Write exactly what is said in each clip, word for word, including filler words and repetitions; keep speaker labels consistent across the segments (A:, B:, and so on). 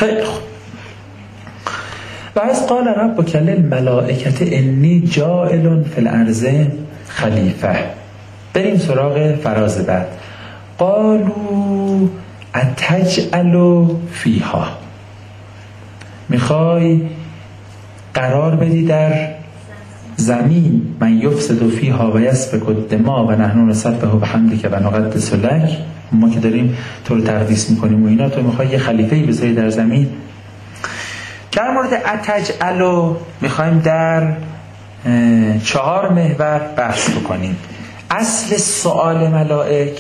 A: خیلی خوب. و از قال ربک للملائکة انی جاعل فی الارض خلیفه. بریم سراغ فراز بعد. قالوا اتجعل فیها، میخوای قرار بدی در زمین من یفسد فیها و یسفک الدماء و نحن نسبح بحمدک و نقدس لک، ما که داریم تو رو تقدیس میکنیم و اینا، تو میخوای یه خلیفه‌ای بذاری در زمین. در مورد اتجعل میخوایم در چهار محور بحث بکنیم. اصل سؤال ملائک،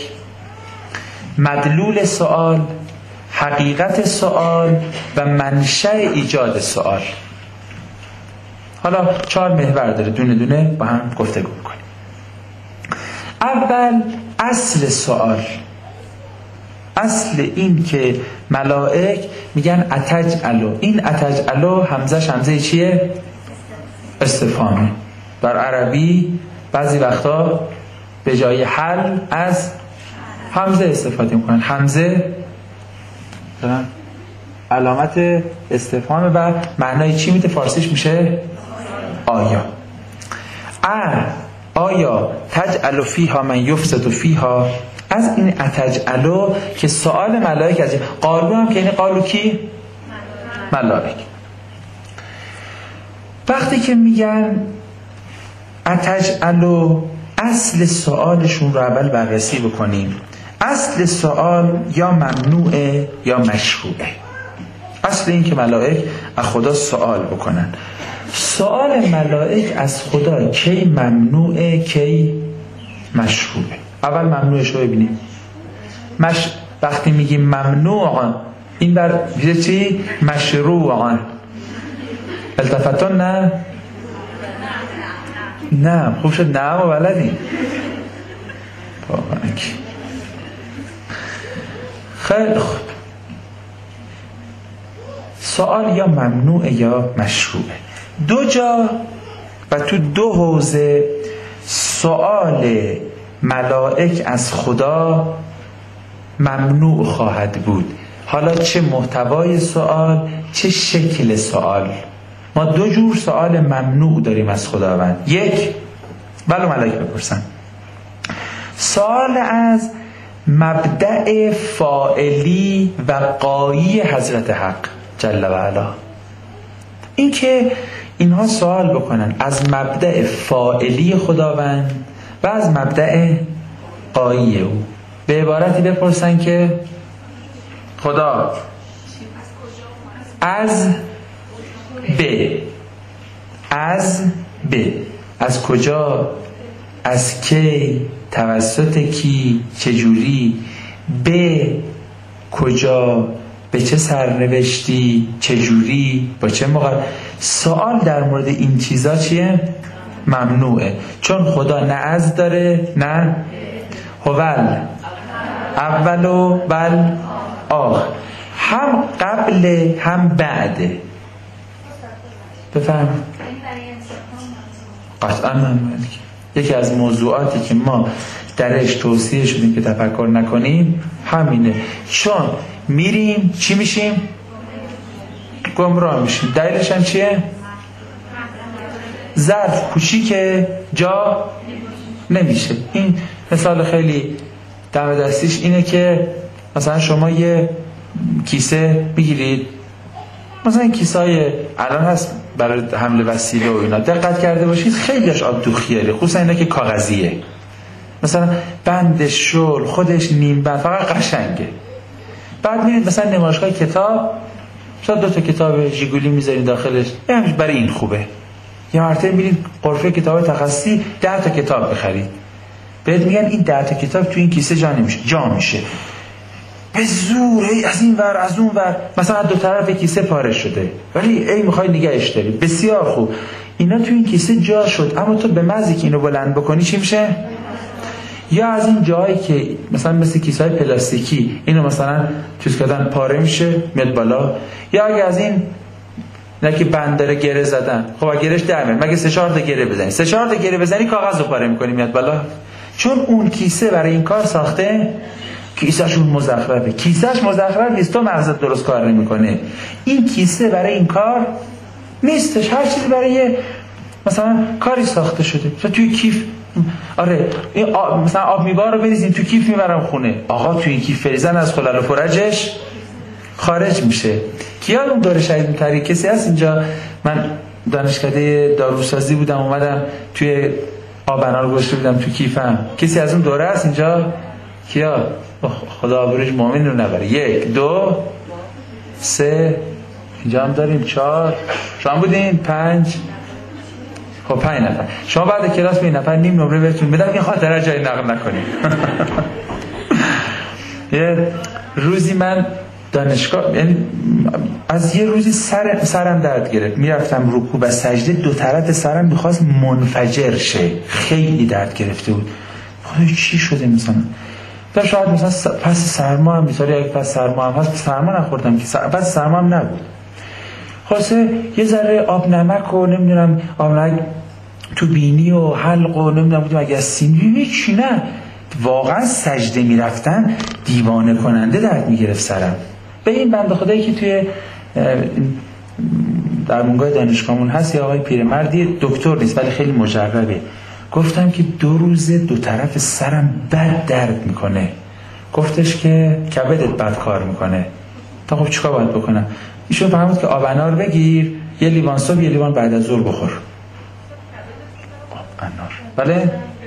A: مدلول سؤال، حقیقت سؤال و منشأ ایجاد سؤال. حالا چهار محور داره، دونه دونه با هم گفتگو میکنیم. اول اصل سؤال، اصل این که ملائک میگن اتجعلو. این اتجعلو همزه همزه چیه؟ استفهامه. در عربی بعضی وقتا به جای حل از همزه استفاده میکنن. همزه علامت استفهامه و معنای چی میده؟ فارسیش میشه آیا. ا آیا تجعل فیها من یفسد فیها، از این اتجعلو که سؤال ملائک از این. قالو هم که یعنی قالو کی؟ ملائک. وقتی که میگن اتجعلو، اصل سؤالشون رو اول بررسی بکنیم. اصل سؤال یا ممنوعه یا مشروعه. اصل این که ملائک از خدا سؤال بکنن. سؤال ملائک از خدا کی ممنوعه کی مشروعه؟ اول ممنوعش رو ببینیم. مش... وقتی میگیم ممنوع، این بر میشه چی؟ مشروع. التفتون نه نه خوب شد نه و بلدیم. خیلی خوب. سوال یا ممنوع یا مشروعه. دو جا و تو دو حوزه سوال ملائک از خدا ممنوع خواهد بود. حالا چه محتوای سوال چه شکل سوال. ما دو جور سوال ممنوع داریم از خداوند. یک، ولو ملائک بپرسن، سوال از مبدأ فاعلی و قایی حضرت حق جل و علا. این که اینها سوال بکنن از مبدأ فاعلی خداوند و از مبدأ قایی او. به عبارتی بپرسن که خدا از به از به از کجا، از کی، توسط کی، چجوری، به کجا، به چه سرنوشتی، چجوری، با چه موقع. سوال در مورد این چیزا چیه؟ ممنوعه. چون خدا نه از داره نه هول اول و بل آخر، هم قبل هم بعده. بفهم قطعا ممنوعه. یکی از موضوعاتی که ما درش توصیه شدیم که تفکر نکنیم همینه. چون میریم چی میشیم؟ گمراه میشیم. دلیلش هم چیه؟ ظرف کوچیکه جا نمیشه. این مثال خیلی دم دستیش اینه که مثلا شما یه کیسه میگیرید، مثلا کیسه های الان هست برای حمل وسیله و اینا، دقت کرده باشید خیلیش آب دوخیه، خصوصا اینا که کاغذیه، مثلا بندش شل خودش نیم بند، فقط قشنگه. بعد میرید مثلا نمایشگاه کتاب، مثلا دو تا کتاب ژیگولی میذارید داخلش، همش برای این خوبه. یا مرتبه میرید غرفه کتاب تخصصی ده تا کتاب بخرید، بهت میگن این ده تا کتاب تو این کیسه جا نمیشه، جا میشه به زور، ای از این ور از اون ور، مثلا دو طرف کیسه پاره شده ولی ای میخوای نگهش داری، بسیار خوب، اینا تو این کیسه جا شد، اما تو به محضی که اینو بلند بکنی چی میشه؟ یا از این جایی که مثلا مثل کیسه های پلاستیکی اینو مثلا چیز کردن پاره میشه میاد بالا، یا اگه از این نه که بند داره گره زدن، خب اگه گرهش در میاد، مگه سه چهار تا گره بزنی سه چهار تا گره بزنی کاغذ رو پاره میکنی میاد بالا. چون اون کیسه برای این کار ساخته کیسهشون مزخرفه. کیسهش مزخرف نیست، تو مغزت درست کار نمیکنه. این کیسه برای این کار نیستش، هر چیزی برای مثلا کاری ساخته شده. مثلا توی کیف، آره این آب، مثلا آب میوه رو بریزین تو کیف میبرم خونه، آقا توی این کیف فریزن از خلال و فرجش خارج میشه. کیا اون داره شهید تری؟ کسی هست اینجا؟ من دانشکده داروسازی بودم، اومدم توی آبنا رو گذاشته بودم تو کیفم. کسی از اون دوره هست اینجا؟ کیا؟ خدا آبروش مؤمن رو نبره. یک دو سه، اینجا هم داریم چهار، شما بودین پنج، خب پنج نفر. شما بعد کلاس به این نفر نیم نمره بهتون بدم که خاطره جای نقل نکنیم. یه روزی من دانشگاه، یعنی از یه روزی سر سرم درد گرفت، میرفتم رکوع و سجده، دو طرف سرم میخواست منفجر شه، خیلی درد گرفته بود. خدا چی شده مثلا؟ تا شاید مثلا پس سرما هم بیچاره، یک پس سرما هم هست، سرما نخوردم که سر... پس سرما هم نبود. خلاصه یه ذره آب نمک و نمیدونم آب نمک تو بینی و حلق و نمیدونم بودیم اگه از سینی چی، نه واقعا سجده میرفتن دیوانه کننده درد میگرفت سرم. به این بنده خدایی که توی در مونگای دانشگاهمون هست، یا آقای پیرمردی دکتر نیست ولی خیلی مجربه، گفتم که دو روزه دو طرف سرم بد درد میکنه. گفتش که کبدت بد کار میکنه. تا خب چیکار باید بکنم؟ ایشون فهمید که آب انار بگیر، یه لیوان صبح یه لیوان بعد از ظهر بخور. آب انار بله؟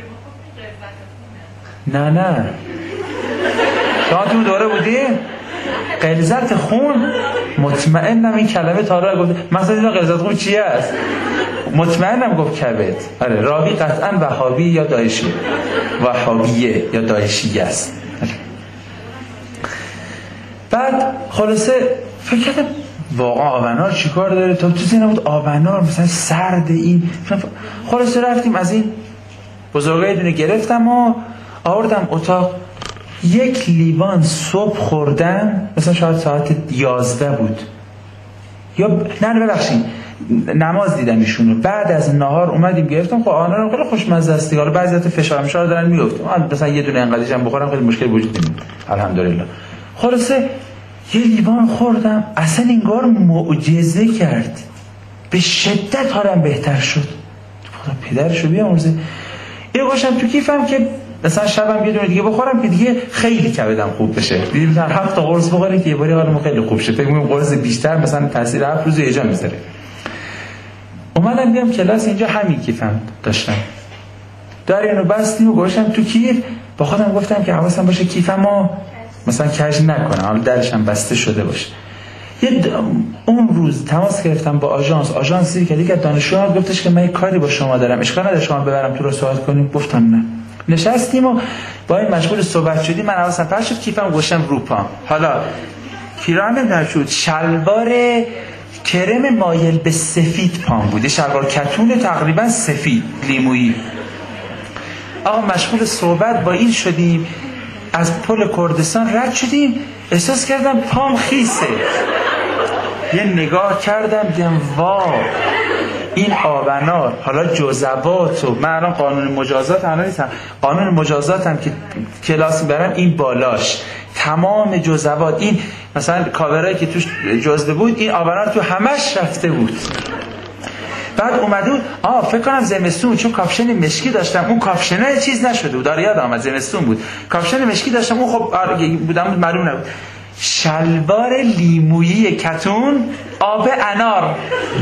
A: نه نه شما تو دوره بودی؟ غلظت خون؟ مطمئنم این کلمه تا حالا گفته. مثلا این غلظت خون چی است؟ مطمئنم گفت کبد. آره راوی قطعا وهابی یا داعشی، وهابیه یا داعشی است. بعد خلاصه فکر کردم واقعا آبنار چی کار داره؟ تا تو زینه بود آبنار مثلا سرد این. خلاصه رفتیم از این بزرگای دونه گرفتم و آوردم اتاق. یک لیوان صبح خوردم، مثلا شاید ساعت یازده بود یا نه نه ببخشید نماز دیدم ایشونو. بعد از نهار اومدیم گرفتم. خب آنها رو خیلی خوشمزه است دیگه. حالا بعضی وقت فشار مشار دارن میفته، من مثلا یه دونه انقدرش هم بخورم خیلی مشکل وجود نمیاد الحمدلله. خلاصه یه لیوان خوردم، اصلا انگار معجزه کرد، به شدت حالم بهتر شد. خدا پدرشو بیامرزه. اینو گوشم تو کیفم که مثلا شبم یه دونه دیگه بخورم که دیگه خیلی کبدم خوب بشه. دیدیم مثلا هفت تا قرص بخوریم که یه باری حالمون خیلی خوب شه. فکر می‌کنم قرص بیشتر مثلا تاثیر هفت روز یه جا میذاره. اومدم بیام کلاس، اینجا همین کیفم داشتم. در اینو بستیم و گوشم تو کیف. با خودم گفتم که حواسم باشه کیفمو مثلا کج نکنم، حالا درش هم بسته شده باشه. یه اون روز تماس گرفتم با آژانس. آژانسی که دیگه دانشجو گفتش که من یه کاری با شما دارم، اشکال نداره شما ببرم تو رو صحبت کنیم. گفتم نه. نشستیم و با این مشغول صحبت شدیم. من حواسم پرت شد کیفم گوشم رو پام. حالا پیراهن نشد، شلوار کرم مایل به سفید پام بود، شلوار کتون تقریبا سفید لیمویی. آقا مشغول صحبت با این شدیم، از پل کردستان رد شدیم، احساس کردم پام خیسه. یه نگاه کردم دیدم وا این آبنار. حالا جزوات و من الان قانون مجازات الان نیستم، قانون مجازاتم که کلاس میبرم این بالاش تمام جزوات، این مثلا کاورایی که توش جزوه بود این آبنار تو همش رفته بود. بعد اومده بود آه فکر کنم زمستون، چون کاپشن مشکی داشتم، اون کاپشنه چیز نشده بود، یاد آمد زمستون بود، کاپشن مشکی داشتم، اون خب بودم معلوم نبود. شلوار لیمویی کتون آب انار،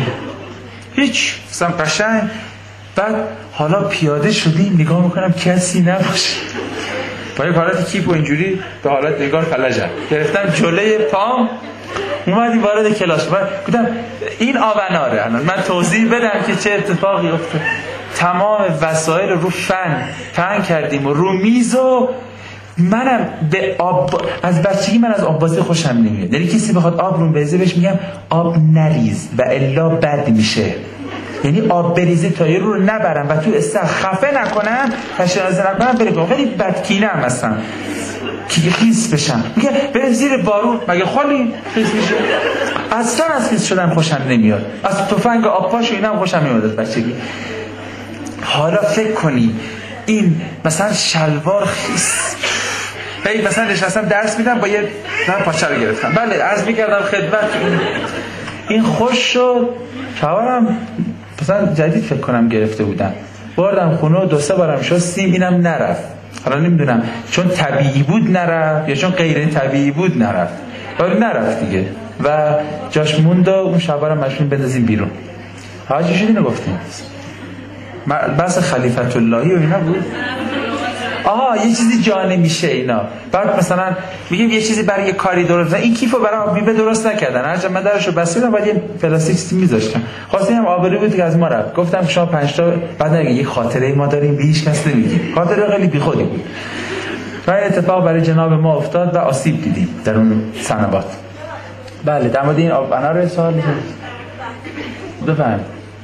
A: هیچ مثلا قشنگ. بعد حالا پیاده شدیم نگاه میکنم کسی نباشه، با یک حالت کیپ و اینجوری به حالت نگار فلجم گرفتم جلوی پام. اومدیم وارد کلاس. گفتم این آبناره. الان من توضیح بدم که چه اتفاقی افتاد. تمام وسایل رو فن فن کردیم و رو میز و منم به آب، از بچگی من از آب بازی خوشم نمیاد. یعنی کسی بخواد آب رو بریزه بهش میگم آب نریز و الا بد میشه. یعنی آب بریزه تا یه رو نبرم و تو استخ خفه نکنم، تشنازه نکنم، بره خیلی بدکینه هم هستم که خیس بشم. میگه بریم زیر بارون، مگه خالی خیس میشه؟ اصلا از خیس شدن خوشم نمیاد، از تفنگ آب پاش و اینا هم خوشم نمیاد از بچگی. حالا فکر کنی این مثلا شلوار خیس هی مثلا نشستم درس میدم با یه من پاچه رو گرفتم، بله عرض میکردم خدمت این خوش شد. شوارم مثلا جدید فکر کنم گرفته بودم، بردم خونه و دو سه بارم شستیم، اینم نرفت. حالا نمیدونم چون طبیعی بود نرفت یا چون غیر طبیعی بود نرفت، ولی نرفت دیگه و جاش موند و اون شوارم مجبوریم بندازیم بیرون. حاجی شدی نگفتیم بس خلیفت اللهی و اینا بود. آها یه چیزی جا نمیشه اینا. بعد مثلا میگیم یه چیزی برای یه کاری درست، این کیفو برای آب میوه درست نکردن، هرچند من درشو بستم بعد یه پلاستیک میذاشتم، خواستم هم آبروی بود که از ما رفت. گفتم شما پنج تا بعد نگه یه خاطره ما داریم به هیچ کس نمیگیم، خاطره خیلی بیخودی بود و اتفاق برای جناب ما افتاد و آسیب دیدیم در اون سنوات. بله در مورد این آب انار سوال بفهم.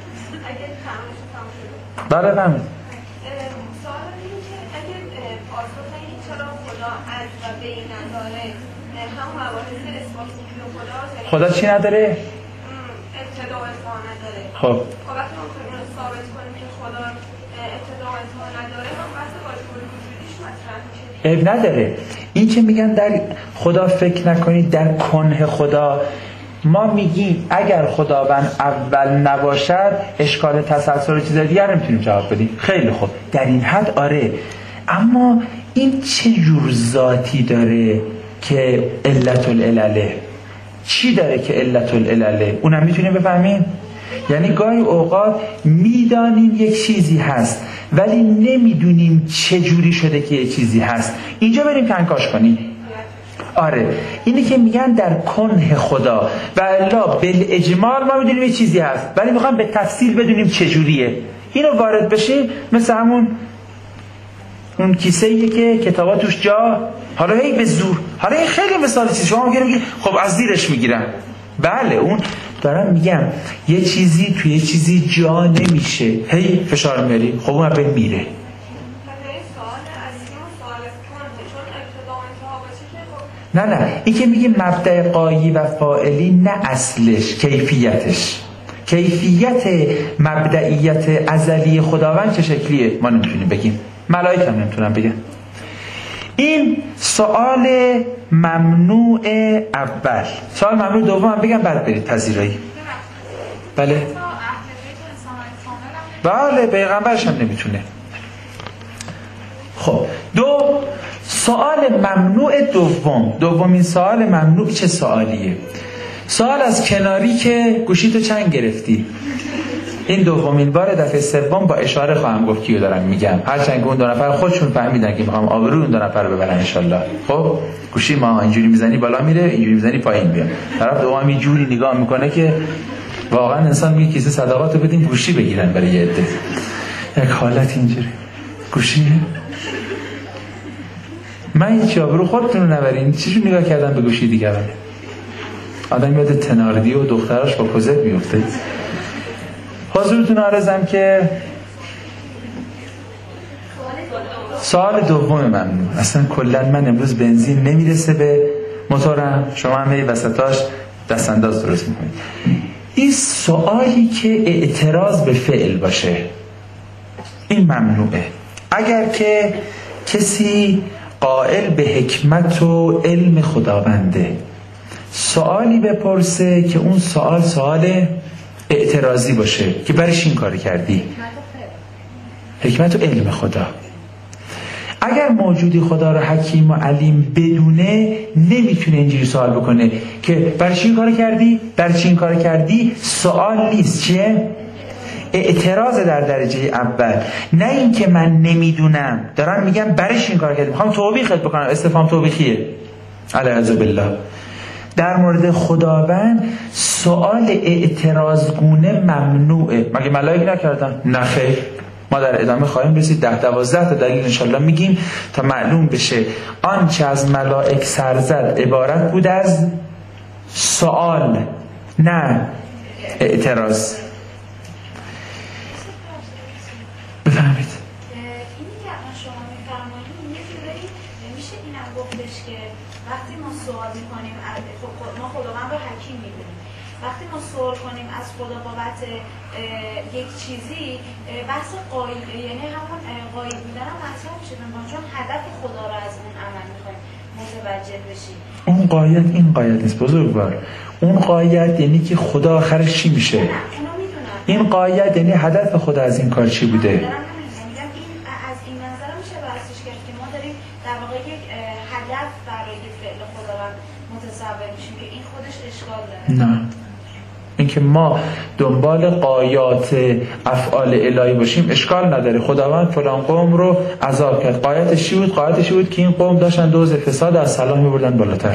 A: بله بفهم. خدا چی نداره؟
B: ابتدا و انتها نداره.
A: خب
B: خب وقتی ما می‌خوایم ثابت کنیم که خدا ابتدا و انتها نداره، هم بحث واجب وجودیش مطرح میشه.
A: عیب نداره. این که میگن در خدا فکر نکنید، در کنه خدا ما میگیم اگر خداوند اول نباشد اشکال تسلسل و چیزای دیگر نمیتونیم جواب بدیم. خیلی خوب در این حد آره، اما این چه جور ذاتی داره که علت العلله؟ چی داره که علت العلله؟ اونم میتونیم بفهمیم؟ یعنی گاهی اوقات میدانیم یک چیزی هست ولی نمیدونیم چه جوری شده که یک چیزی هست. اینجا بریم کنکاش کنیم. آره اینی که میگن در کنه خدا و الا بالاجمال ما میدونیم یک چیزی هست ولی میخوام به تفصیل بدونیم چه جوریه. اینو وارد بشیم مثل همون اون کیسه ایه که کتابا توش جا، حالا هی به زور، حالا این خیلی مثال چیز شما میگه میگی خب از زیرش میگیرم. بله اون دارم میگم یه چیزی توی یه چیزی جا نمیشه هی فشار میاری، خب اون اول میره. نه نه این که میگه مبدأ قایی و فاعلی نه اصلش، کیفیتش. کیفیت مبدئیت ازلی خداوند چه شکلیه ما نمیتونیم بگیم، ملائکه هم نمیتونن بگن. این سوال ممنوع اول. سوال ممنوع دوم هم بگم بعد برید پذیرایی. بله بله پیغمبرش هم نمیتونه. خب دو سوال ممنوع دوم. دومین سوال ممنوع چه سوالیه؟ سوال از کناری که گوشیتو چند گرفتی. این دومین بار دفعه سوم با اشاره خواهم گفت کیو دارم میگم، هرچند که اون دو نفر خودشون فهمیدن که میخوام آبروی اون دو نفر رو ببرن ان شاء الله. خب گوشی ما اینجوری میزنی بالا میره، اینجوری میزنی پایین میاد، طرف دوم اینجوری نگاه میکنه که واقعا انسان میگه کیسه صدقاتو بدیم گوشی بگیرن برای یه عده. یک حالت اینجوری گوشی من هیچ آبرو خودتون رو نبرین. چیشون نگاه کردن به گوشی دیگران؟ آدم یاد تناردی و دختراش با کوزت میفته. حضورتون عرضم که سوال دوم ممنوع. اصلا کلا من امروز بنزین نمیرسه به موتورم، شما هم هی وسطاش دست انداز درست میکنید. این سوالی که اعتراض به فعل باشه این ممنوعه. اگر که کسی قائل به حکمت و علم خداونده سوالی بپرسه که اون سوال سوال اعتراضی باشه که برش این کار کردی، حکمت و علم خدا. اگر موجودی خدا رو حکیم و علیم بدونه نمیتونه اینجوری سوال بکنه که برش این کار کردی، برش این کار کردی. سوال نیست، چیه؟ اعتراض در درجه اول، نه این که من نمیدونم دارم میگم برش این کار کردی، میخوام توبیخت بکنم، استفهام توبیخیه. العیاذ بالله. در مورد خداوند سوال اعتراضگونه ممنوعه. مگه ملائکه نکردن؟ نه خیر. ما در ادامه خواهیم رسید، ده دوازده تا دلیل انشالله میگیم تا معلوم بشه آنچه از ملائک سر زد عبارت بود از سوال نه اعتراض. بفهمید
C: اینی که الان شما میفرمایید یه جوری میشه اینم گفتش که وقتی ما سوال میکنیم ما خداوند رو حکیم میدونیم، وقتی ما سوال کنیم از خدا بابت یک چیزی، بحث قایب یعنی همون قایب بودن هم مطرح میشه، چون هدف خدا رو از اون عمل میخوایم متوجه بشیم.
A: اون قایت این قایت نیست بزرگوار. اون قایت یعنی که خدا آخرش چی میشه؟
C: نه، اونو میدونم.
A: این قایت یعنی هدف خدا از این کار چی بوده؟
C: از این نظر میشه بحثش کرد که ما داریم در واقع یک هدف برای فعل خداوند متصور میشیم که این خودش اشکال داره.
A: نه، اینکه ما دنبال قایات افعال الهی باشیم اشکال نداره. خداوند فلان قوم رو عذاب کرد، قایتش چی بود؟ قایتش چی بود که این قوم داشتن دوز فساد از سلام میبردن بالاتر.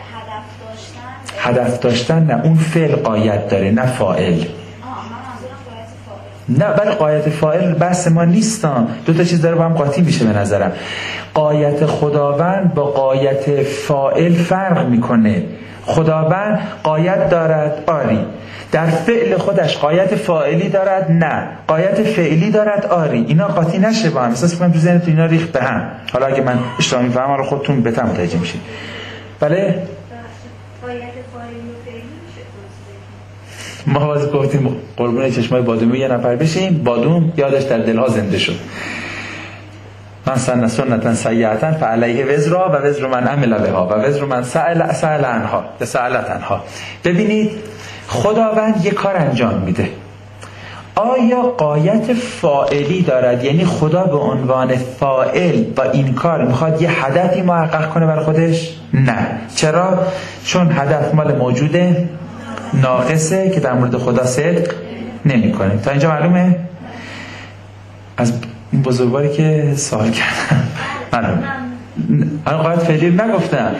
A: هدف داشتن نه، اون فعل قایت داره نه فاعل. نه بله، قایت فاعل بحث ما نیستم. دو تا چیز داره با هم قاطی میشه به نظرم. قایت خداوند با قایت فاعل فرق میکنه. خداوند قایت دارد آری، در فعل خودش قایت فاعلی دارد نه، قایت فعلی دارد آری. اینا قاطی نشه با هم. احساس می‌کنم تو ذهنتون اینا ریخت به هم. حالا اگه من اشتباه می‌فهمم رو خودتون بهتر متوجه میشید. بله؟
C: قایت فاعلی و فعلی میشه.
A: ما باز گفتیم قربون چشمای بادومی یه نفر بشیم، بادوم یادش در دلها زنده شد. من سن سنتن سیئتن فعلیه وزرها و وزر من عمل بها و وزر من سأل سأل عنها و سألت عنها. ببینید خداوند یک کار انجام میده. آیا قایت فاعلی دارد؟ یعنی خدا به عنوان فاعل با این کار میخواد یه هدفی محقق کنه برای خودش؟ نه. چرا؟ چون هدف مال موجوده ناقصه که در مورد خدا صدق نمی کنه. تا اینجا معلومه؟ از این بزرگواری که سوال کردم معلومه. الان قایت فعلی رو نگفتم.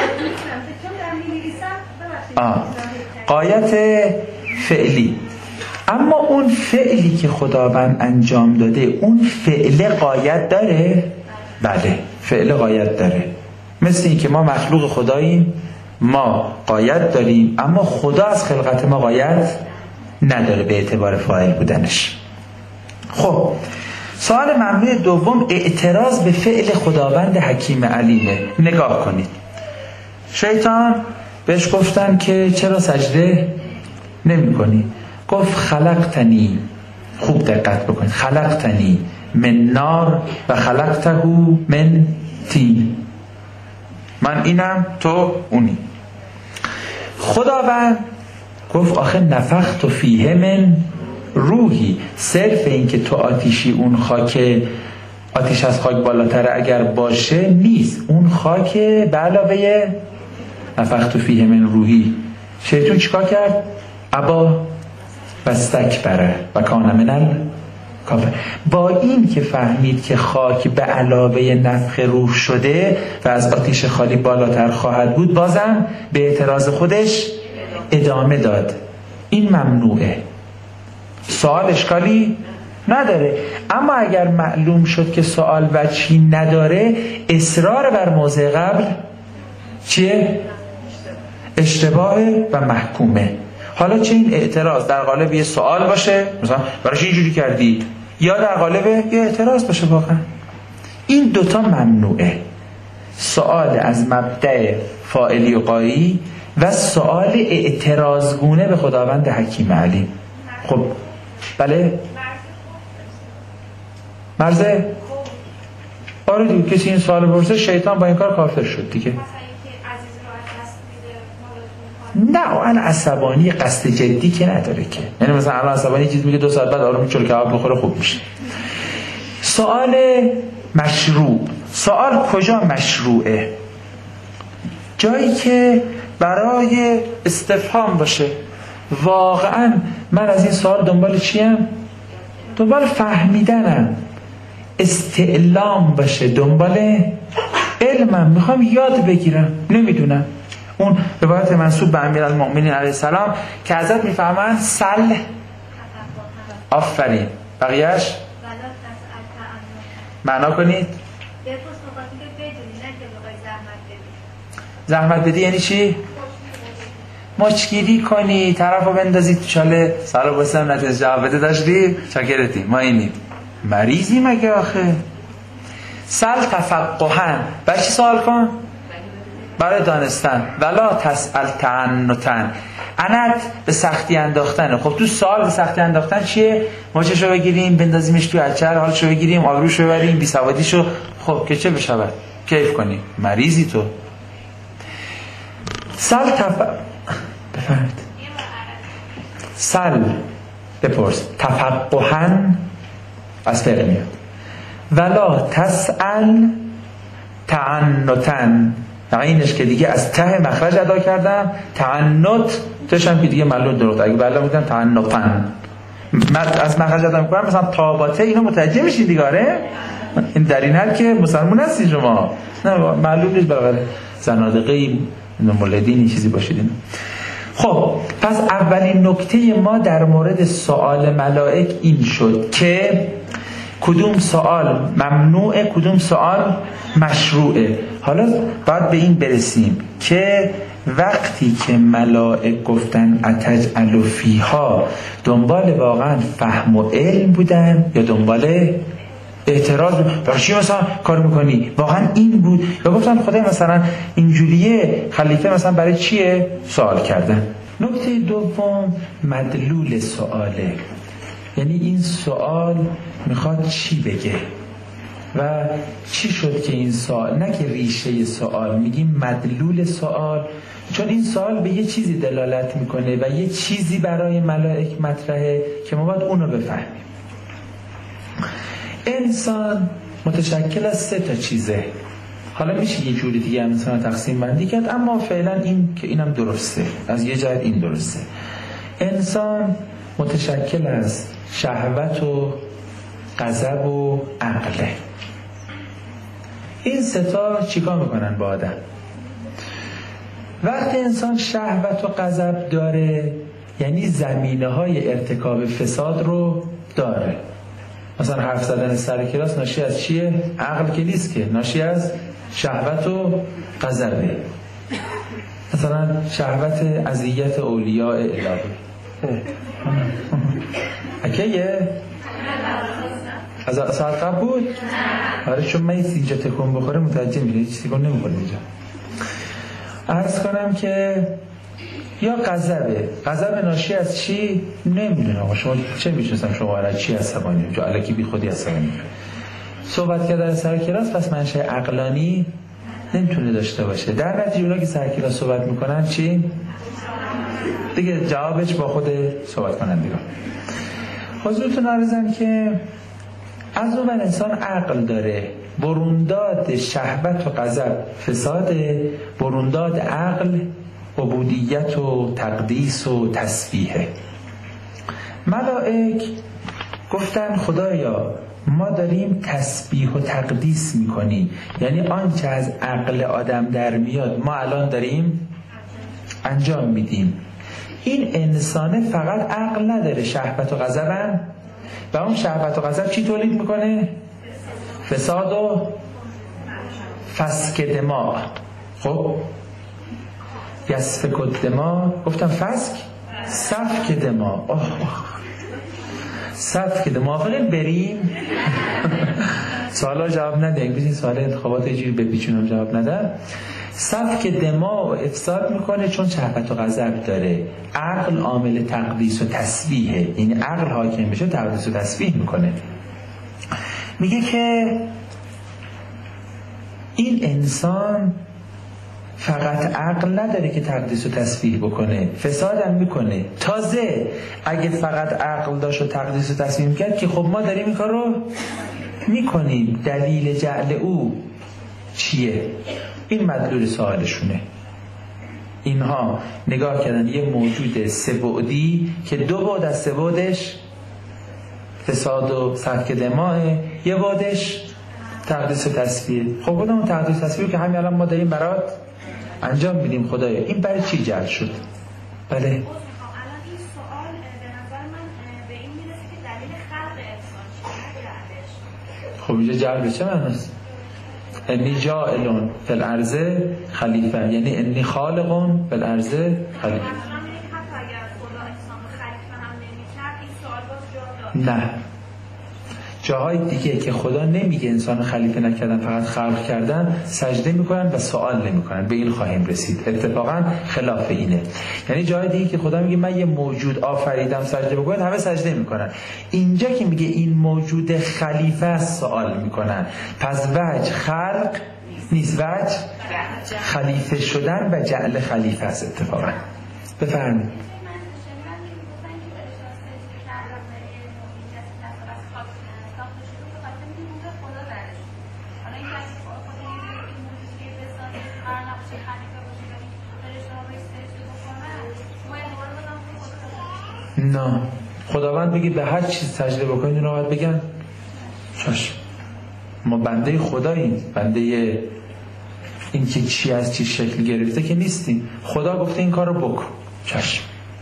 A: آه. قایت فعلی، اما اون فعلی که خداوند انجام داده اون فعل قایت داره؟ بله، فعل قایت داره. مثل این که ما مخلوق خداییم، ما قایت داریم، اما خدا از خلقت ما قایت نداره به اعتبار فاعل بودنش. خب سوال ممنوع دوم اعتراض به فعل خداوند حکیم علیمه. نگاه کنید، شیطان بهش گفتن که چرا سجده نمی کنی؟ گفت خلقتنی، خوب دقت بکنید، خلقتنی من نار و خلقته من طین. من اینم تو اونی. خداوند گفت آخه نفخت فیه من روحی. صرف این که تو آتیشی، اون خاک، آتیش از خاک بالاتر اگر باشه نیست، اون خاک به علاوه نفخت فیه من روحی. شیطان چیکار کرد؟ ابا و استکبره و کان من الکافر. با این که فهمید که خاک به علاوه نفخ روح شده و از آتیش خالی بالاتر خواهد بود، بازم به اعتراض خودش ادامه داد. این ممنوعه. سوال اشکالی نداره. اما اگر معلوم شد که سوال وجهی نداره، اصرار بر موضع قبل چیه؟ اشتباهه و محکومه. حالا چه این اعتراض در قالب یه سوال باشه، مثلا برای چه اینجوری کردی، یا در قالب یه اعتراض باشه، واقعا این دوتا ممنوعه. سوال از مبدأ فاعلی و قایی و سوال اعتراضگونه به خداوند حکیم علیم. خب بله، مرزه آره دیگه، کسی این سوال بپرسه شیطان با این کار کافر شد دیگه. نه الان عصبانی قصد جدی که نداره که، یعنی مثلا الان عصبانی چیز میگه دو ساعت بعد آروم چلو کباب بخوره خوب میشه. سوال مشروع. سوال کجا مشروعه؟ جایی که برای استفهام باشه. واقعا من از این سوال دنبال چیم؟ دنبال فهمیدنم. استعلام باشه، دنبال علمم، میخوام یاد بگیرم، نمیدونم. اون روایت منسوب به امیرالمؤمنین علیه السلام که ازت میفهمن سل، آفرین، بقیهش معنا کنید. زحمت بدی یعنی چی؟ مچگیری کنی، طرف رو بندازی تو چاله، سالا بسیم نتیجه جواب بده داشتی چاکرتی، ما اینیم مریضی مگه آخه. سل تفقهن، برای چی سوال کن؟ برای دانستن. ولا تسأل تعنتن، عنت به سختی انداختن. خب تو سوال به سختی انداختن چیه؟ ماچشو بگیریم بندازیمش توی اچر، حالشو بگیریم آبروشو ببریم بی سوادیشو، خب که چه بشود؟ کیف کنی؟ مریضی تو. سل تف بفرد سل بپرس تفقهن از فعل میاد. ولا تسأل تعنتن، اینش که دیگه از ته مخرج ادا کردم، تعنت توشم که دیگه معلوم درست، اگه بله بودم تعنتن از مخرج ادا میکنم، مثلا تاباته، اینو متوجه میشین دیگه. آره این در این حال که مسلمون هستی شما، نه معلوم نیست برای زنادقه مولدین چیزی باشید اینا. خب پس اولین نکته ما در مورد سوال ملائک این شد که کدوم سوال ممنوعه کدوم سوال مشروعه. حالا باید به این برسیم که وقتی که ملائک گفتن اتجعل فیها، دنبال واقعا فهم و علم بودن یا دنبال اعتراض؟ برای چی مثلا کار میکنی؟ واقعا این بود؟ یا گفتن خدای مثلا اینجوریه، خلیفه مثلا برای چیه؟ سوال کردن. نکته دوم مدلول سواله، یعنی این سوال میخواد چی بگه و چی شد که این سوال، نه که ریشه سوال، میگیم مدلول سوال، چون این سوال به یه چیزی دلالت میکنه و یه چیزی برای ملائک مطرحه که ما باید اونو بفهمیم. انسان متشکل از سه تا چیزه. حالا میشه یه جوری دیگه انسان تقسیم بندی کرد، اما فعلا این که اینم درسته، از یه جهت این درسته. انسان متشکل از شهوت و غضب و عقله. این سه تا چیکار میکنن با آدم؟ وقتی انسان شهوت و غضب داره، یعنی زمینه های ارتکاب فساد رو داره. مثلا حرف زدن سر کلاس ناشی از چیه؟ عقل که نیست که، ناشی از شهوت و غضبه. مثلا شهوت اذیت اولیاء الهی. اکیه؟ از ساعت قبل بود؟ آره چون من اینجا تکون بخوره متوجه میشه، هیچ تکون نمیخوره اینجا. عرض کنم که یا غضبه. غضب ناشی از چی؟ نمیدونم آقا شما چه میشناسم شما را چی عصبانی؟ جو الکی بی خودی عصبانی. صحبت کردن سر کلاس پس منشأ عقلانی نمیتونه داشته باشه. در نتیجه اونا که سر کلاس صحبت میکنن چی؟ دیگه جوابش با خود صحبت کنندگان. حضورتون عرضم که از اون انسان عقل داره، برونداد شهوت و غضب فساده، برونداد عقل عبودیت و تقدیس و تسبیحه. ملائک گفتن خدایا ما داریم تسبیح و تقدیس میکنیم، یعنی آنچه از عقل آدم در میاد ما الان داریم انجام میدیم. این انسانه فقط عقل نداره، شهوت و غضب هم، و اون شهوت و غضب چی تولید میکنه؟ فساد و فسک دماغ. خب یسفک الدماء، گفتم فسک سفک دماغ. اوه سفک دماغ. فقط بریم سوالا جواب نده، این سوال انتخابات یه جوری بپیچونم جواب نده. سفک دماغ افساد میکنه چون شهوت و غضب داره. عقل عامل تقدیس و تسبیحه، یعنی عقل حاکم بشه تقدیس و تسبیح میکنه. میگه که این انسان فقط عقل نداره که تقدیس و تسبیح بکنه، فساد هم میکنه. تازه اگه فقط عقل داشت و تقدیس و تسبیح میکرد که خب ما داریم این کار رو میکنیم. دلیل جعل او چیه؟ این مدلول سوالشونه. اینها نگاه کردن یه موجود سه بعدی که دو بعد از سه بعدش فساد و سفک دماغ، یه بعدش تقدیس و تسبیح. خب بودم اون تقدیس و تسبیح که همین الان ما داریم برات انجام میدیم خدایا، این برای چی جعل شد؟ بله
C: الان این سوال به نظر من به این میرسه که دلیل خلق انسان چیه؟
A: خب اینجا جعل به چه معناست؟ انی جاعلون فی الارض خلیفه، یعنی انی خالقون فی الارض خلیفه. نه، جاهای دیگه که خدا نمیگه انسان خلیفه نکردن فقط خلق کردن سجده میکنن و سوال نمیکنن. به این خواهیم رسید. اتفاقا خلاف اینه. یعنی جاهای دیگه که خدا میگه من یه موجود آفریدم سجده بکنید همه سجده میکنن. اینجا که میگه این موجود خلیفه است سوال میکنن. پس وجه خلق نیست، وجه خلیفه شدن و جعل خلیفه است. اتفاقا بفرمایید. نه خداوند بگید به هر چیز سجده بکنید اونا باید بگن چشم. ما بنده خداییم، بنده این که چی از چی شکل گرفته که نیستیم. خدا گفته این کار رو بکن، چشم.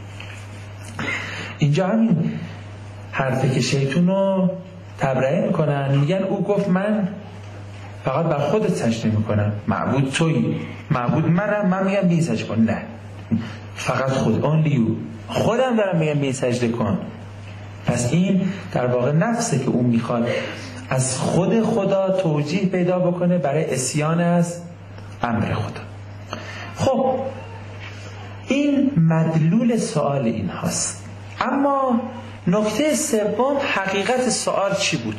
A: اینجا همین حرفه که شیطون رو تبرئه میکنن، میگن او گفت من فقط بر خودت سجده میکنم، معبود تویی، معبود منم. من میگم بی سجده کن. نه فقط خود، only you. خودم دارم میگم بی سجده کن. پس این در واقع نفسه که اون میخواد از خود خدا توجیه پیدا بکنه برای عصیان از امر خدا. خب این مدلول سوال این هست. اما نکته سوم حقیقت سوال چی بود؟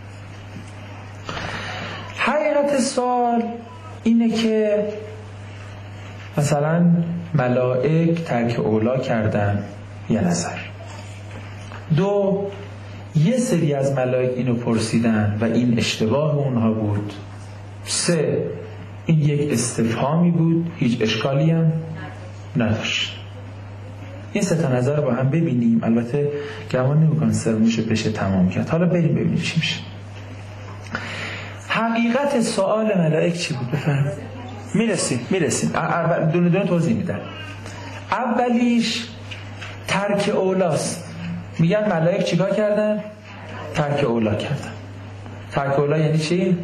A: حقیقت سوال اینه که مثلا ملائک ترک اولا کردن، یه نظر. دو، یه سری از ملائک اینو پرسیدن و این اشتباه اونها بود. سه، این یک استفهامی بود، هیچ اشکالی هم نداشت. این سه تا نظر رو با هم ببینیم. البته گمان نمی‌کنم سومش بشه تمام کرد. حالا بریم ببینیم چی میشه. حقیقت سوال ملائک چی بود؟ بفرمایید. میرسیم میرسیم اول دونه دونه توضیح میدن. اولیش ترک اولاست. میگن ملائک چیکار کردن؟ ترک اولا کردن. ترک اولا یعنی چی؟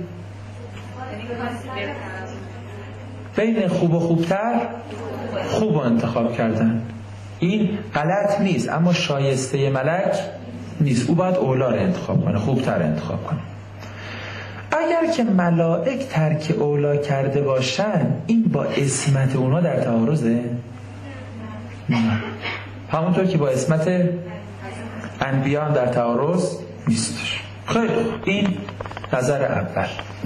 A: بین خوب و خوبتر خوب رو انتخاب کردن. این غلط نیست اما شایسته ملک نیست. او باید اولا رو انتخاب کنه، خوبتر انتخاب کنه. اگر که ملائک ترک اولا کرده باشن این با عصمت اونا در تعارضه؟ نه. همونطور که با عصمت انبیا در تعارض نیستش. خیلی این نظر اول.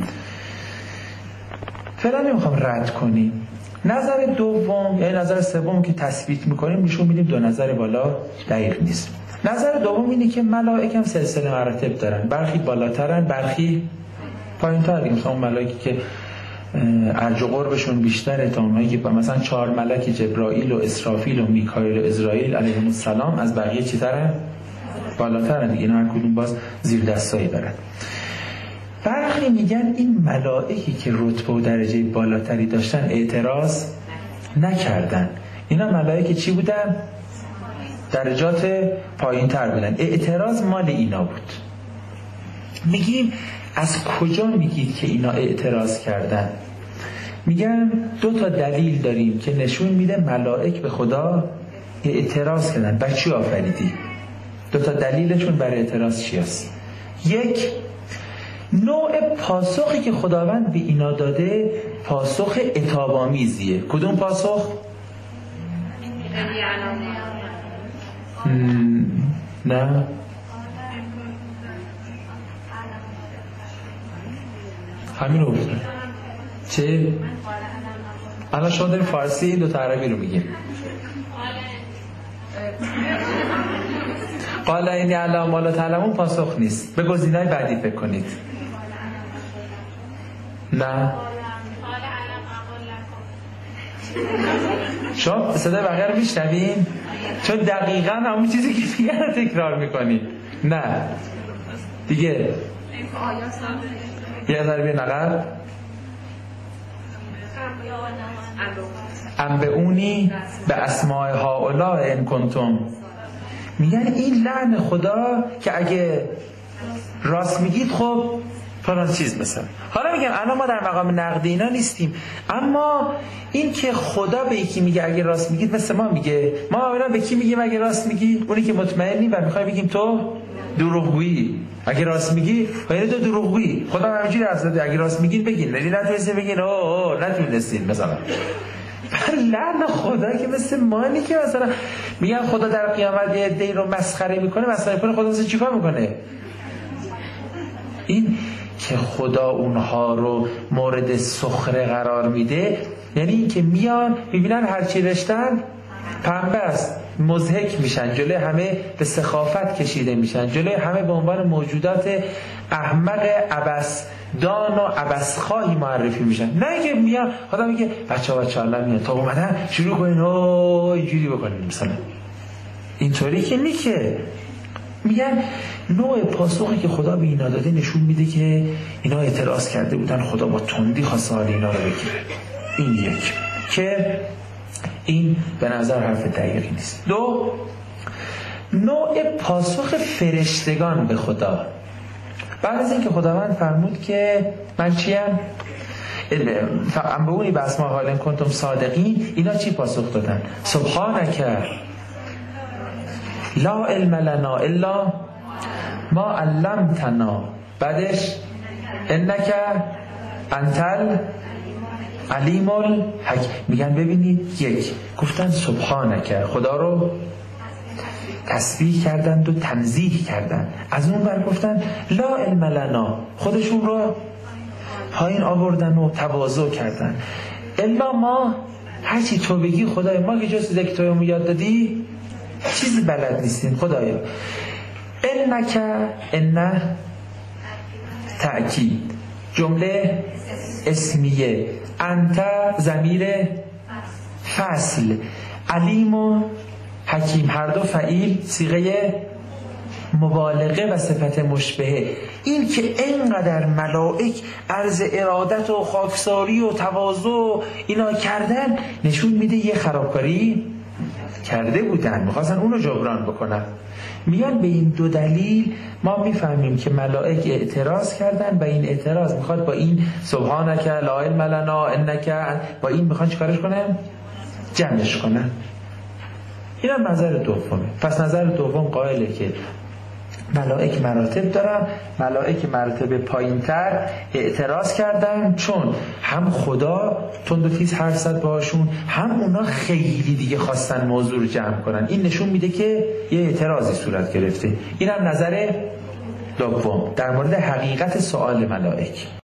A: فعلا نمیخوام رد کنیم. نظر دوم یعنی نظر سوم که تثبیت میکنیم نشون میدیم دو نظر بالا دقیق نیست. نظر دوم اینه که ملائک هم سلسله مراتب دارن، برخی بالاترن برخی پایین‌تر. مثلا اون ملائکی که ارج و قربشون بیشتره تا اونایی که مثلا چهار ملک جبرائیل و اسرافیل و میکائیل و عزرائیل علیهم السلام از بقیه چی‌ترن؟ بالاترن دیگه. اینا هر کدوم باز زیر دستایی دارن. برخی میگن این ملائکی که رتبه و درجه بالاتری داشتن اعتراض نکردن. اینا ملائکی چی بودن؟ درجات پایین‌تر بودن. اعتراض مال اینا بود. میگیم از کجا میگید که اینا اعتراض کردن؟ میگن دو تا دلیل داریم که نشون میده ملائک به خدا اعتراض کردن. بر چی آفریدی؟ دو تا دلیلشون برای اعتراض چی است؟ یک، نوع پاسخی که خداوند به اینا داده پاسخ عتاب‌آمیزیه. کدوم پاسخ؟ نه همین رو گفتن. چه؟ الان شما داریم فارسی دو تا عربی رو میگیم. قال اینی علی ما لا تعلمون پاسخ نیست. به گزینه‌های بعدی فکر کنید. نه شما صدای بقیه رو میشنوین؟ چون دقیقاً همون چیزی که میگن رو تکرار میکنید. نه دیگه یه ذره بیر نقل. انبئونی به اسماء هؤلاء ان کنتم. میگن این لعن خدا که اگه راست میگید خب فلان چیز مثلا. حالا میگم الان ما در مقام نقد اینا نیستیم، اما این که خدا به یکی میگه اگه راست میگید مثل ما میگه، ما معمولا به کی میگیم اگه راست میگی؟ اونی که مطمئنی و میخوای بگیم تو دروغگویی. اگه راست میگی یعنی تو دروغگویی. خدا همینجوری حرف زده اگه راست میگین بگین، ولی نتونستین بگین اوه نتونستین مثلا. لعن خدا که مثل مانی که مثلا میگن خدا در قیامت یه عده‌ای رو مسخره میکنه، مسخره کنه خدا مثلا چیکار میکنه؟ این که خدا اونها رو مورد سخره قرار میده یعنی این که میان میبینن هرچی رشتن پنبه است، مضحک میشن، جلوی همه به سخافت کشیده میشن، جلوی همه به عنوان موجودات احمق عبث دان و عبث خواهی معرفی میشن. نه که میان خدا میگه بچه‌ها بچه‌ها الان میان تا اومدن شروع کنین اوه اینجوری بکنین مثلا. اینطوری که نی که میگن نوع پاسخی که خدا به اینا داده نشون میده که اینا اعتراض کرده بودن، خدا با تندی خواسته حال اینا رو بگیره. این یک که این به نظر حرف دقیقی نیست. دو، نوع پاسخ فرشتگان به خدا. بعد از اینکه خداوند فرمود که من چیم؟ انبئونی باسماء حال ان کنتم صادقین، اینا چی پاسخ دادن؟ سبحانک لا علم لنا الا ما علمتنا. بعدش انک انتل علیم الحکیم. میگن ببینید یک گفتن سبحانک، خدا رو تسبیح کردند و تنزیه کردند. از اون بر گفتن لا علم لنا، خودشون رو پایین آوردن و تواضع کردن. الا ما، هرچی تو بگی خدای ما که جز که تو یاد دادی چیزی بلد نیستیم خدایا. انک ان تأکید، جمله اسمیه، انت ضمیر فصل، علیم و حکیم هر دو فعیل صیغه مبالغه و صفت مشبهه. این که اینقدر ملائک عرض ارادت و خاکساری و تواضع و اینا کردن نشون میده یه خرابکاری کرده بودن، میخواستن اونو جبران بکنن. میان به این دو دلیل ما میفهمیم که ملائک اعتراض کردن و این اعتراض میخواد با این سبحانک لا علم لنا انک، با این میخوان چیکارش کنن؟ جمعش کنن. این هم نظر دومه. پس نظر دوم قائله که ملائک مراتب دارن، ملائک مرتبه پایین‌تر اعتراض کردن چون هم خدا تند و تیز حرف زد باهاشون، هم اونا خیلی دیگه خواستن موضوع رو جمع کنن. این نشون میده که یه اعتراضی صورت گرفته. این هم نظر دوم در مورد حقیقت سؤال ملائک.